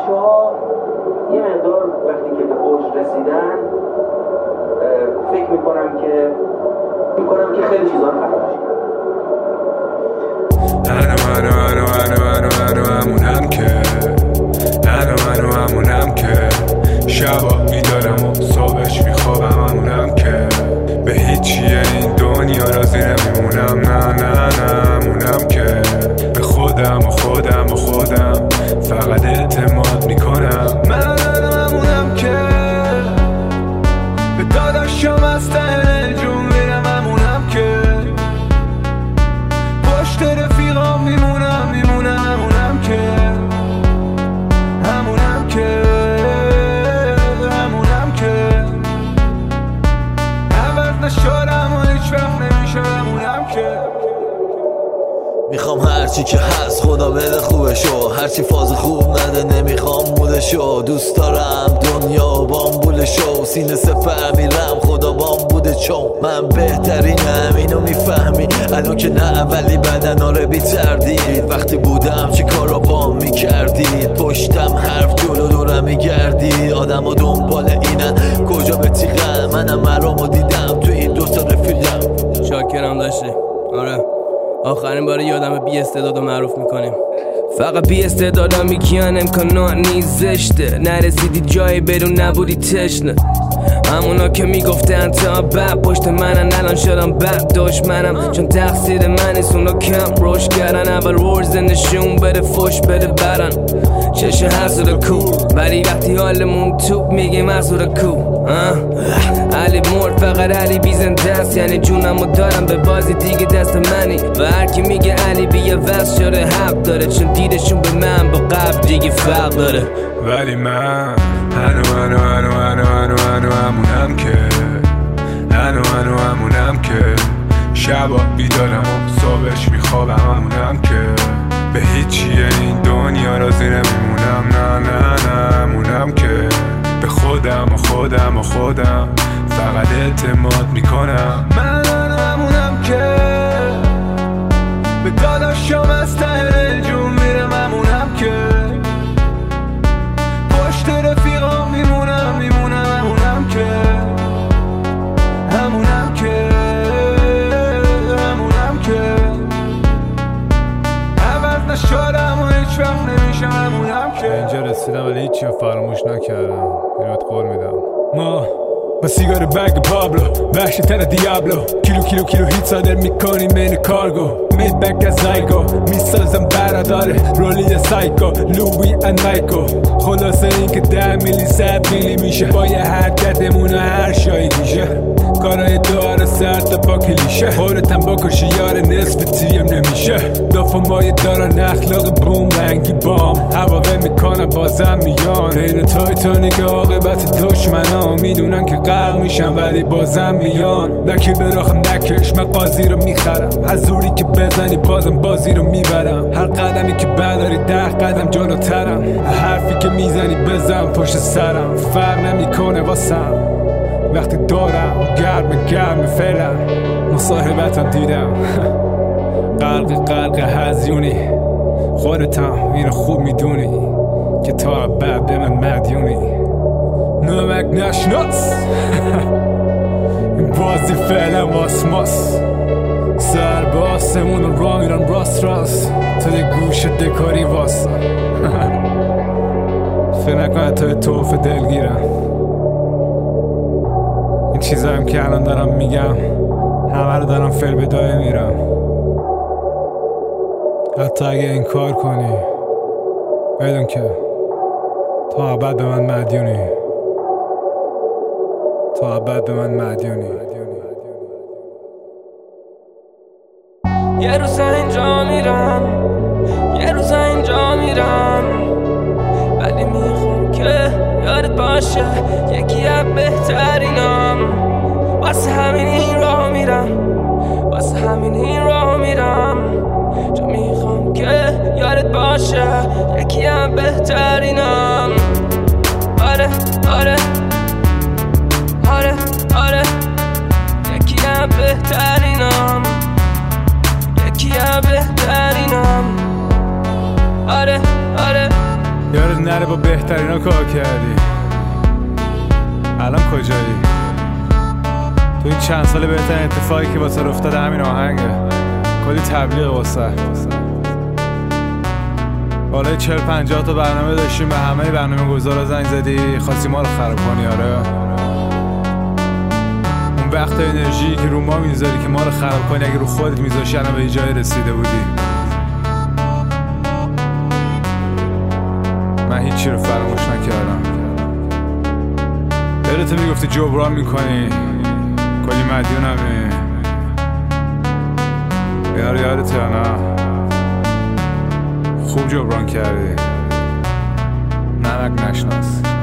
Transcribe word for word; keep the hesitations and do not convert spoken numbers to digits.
بچه‌ها یه مقدار وقتی که به اوج رسیدن فکر میکنم که میکنم که خیلی چیزا رو فراموش کردم. منو منو منو منو منو همونم که منو منو همونم که شبا بیدارم و صبحش میخوابم همونم که به هیچیه این دنیا راضی نمیمونم. نه نه نه همونم که به خودم و خودم و خودم فقط اعتماد میکنم. من همونم که به داداشم از ته جون میرم. همونم که پشت رفیقام میمونم میمونم. همونم که همونم که همونم که عوض نشدم و هیچ وقت نمیشه. همونم که میخوام هرچی که هست خدا بده خوبشو، هرچی فاز خوب نده نمیخوام مودشو. دوست دارم دنیا بامبولشو، سینه سپر میرم خدا بام بوده چون من بهترینم. اینو میفهمی الان که نه ولی بدن آره بی تردید. وقتی بودم چه کارا بام میکردید، پشتم حرف جلو دورم میگردید. آدم و دنبال اینن کجا به تیغن، منم مرامو دیدم تو این دوتا رفیقم. شاکرم داشتی آره آخرین بار یادم بی استعدادو معروف میکنیم. فقط بی استعدادم میکیان امکانات نیست زشته، نرسیدی جایی بدون نبودی تشنه. همونا که میگفتن تا بعد پشت منن الان شدم بعد دشمنم، چون تقصیر من نیست اونا کم روش کردن. اول ورز نشون بده فش بده برن چشه حسود کو، ولی وقتی حالمون توپ میگیم حسود کو. علی مرد فقط علی بی زنده است، یعنی جونمو دارم به بازی دیگه دست منی. و هر کی میگه علی بی وز شده حق داره، چون دیدشون به من با قبل دیگه فرق داره. ولی من هنو هنو هنو هنو هنو هنو همونم که هنو هنو همونم که شبا بیدارم و صبحش میخوابم. همونم که به هیچیه این دنیا راضی نمیمونم. نه نه نه همونم که به خودم و خودم و خودم فقط اعتماد میکنم. من همونم که به داداشم از ته جون میرم. همونم که پشت رفیقام میمونم میمونم. همونم که همونم که همونم که عوض نشدم و هیچ وقت نمیشم. همونم که اینجا رسیدم ولی هیچی رو فراموش نکردم. اینوات قول میدم ما با سیگار بگ پابلو وحشی تر دیابلو، کیلو کیلو کیلو هیت صادر میکنیم این کارگو. مید بک از زایگو میسازم براداره رولی سایکو لوی انایکو. خلاصه این که ده میلی صد میلی میشه با یه حرکتمون هر شایی گیشه. کارای داره سر تا با کلیشه، خودتم بکشی یار نصف تیم نمیشه. دافا مایه دارن اخلاق بوم رنگی بام، هواوه میکنن بازم میان. بین تایتانیک عاقبت دشمنا میدونن که غرق میشن ولی بازم میان. نکی براخم نکش من قاضی رو میخرم، حضوری که بزنی بازم بازی رو میبرم. هر قدمی که برداری ده قدم جلوترم، حرفی که میزنی بزن پشت سرم. فرق نمیکنه واسم وقتی دارم گرم گرم فعلا. مصاحبتم دیدم قلق قلق هزیونی، خودتم اینو خوب میدونی که تا بعد به من مدیونی. نمک نشناس این بازی فعلا واسماس. سر به آسمون را میرن راست راست، تا یه گوش دکاری واسا. فکر نکنه تا یه توف دلگیرم. این چیزا هم که الان دارم میگم همه رو دارم فعل به دایه میرم. حتی اگه این کار کنی بدون که تا ابد به من مدیونی. تا ابد به من مدیونی. یه روز اینجا میرم یه روز اینجا میرم، ولی میخوام که یادت باشه یکی از بهترینم. واسه همین این راه میرم واسه همین این راه میرم، چون میخوام که یادت باشه یکی از بهترینم. آره آره آره آره یکی از بهترینم، یکی از بهترینم. آره آره یادت نره با بهترینا کار کردی، الان کجایی؟ تو این چند سال بهترین اتفاقی که واسه افتاده همین آهنگه. کلی تبلیغ واسه بالای چهل پنجاه تا برنامه داشتیم، به همه برنامه گذارا زنگ زدی خواستی ما رو خراب کنی. آره اون وقت انرژی که رو ما میذاری که ما رو خراب کنی، اگه رو خودت میذاشی الان به جای رسیده بودی. من هیچی رو فراموش نکردم. دلتو میگفتی جبران میکنی، کلی مدیونمی. اینا رو یادت یا نه؟ خوب جبران کردی، نمک نشناس.